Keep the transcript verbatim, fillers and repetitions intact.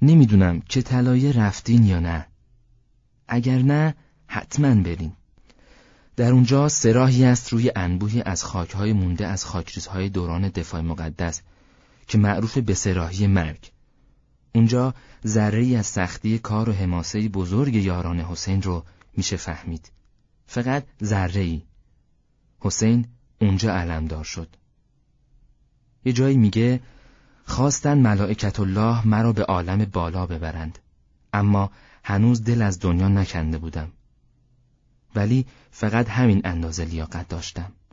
نمیدونم که طلایه رفتین یا نه. اگر نه حتما برین. در اونجا سراحی است روی انبوهی از خاکهای مونده از خاکریزهای دوران دفاع مقدس که معروف به سراحی مرگ. اونجا ذره‌ای از سختی کار و حماسه بزرگ یاران حسین رو میشه فهمید. فقط ذره‌ای. حسین اونجا علمدار شد. یه جایی میگه خواستن ملائکت الله مرا به عالم بالا ببرند، اما هنوز دل از دنیا نکنده بودم. ولی فقط همین اندازه لیاقت داشتم.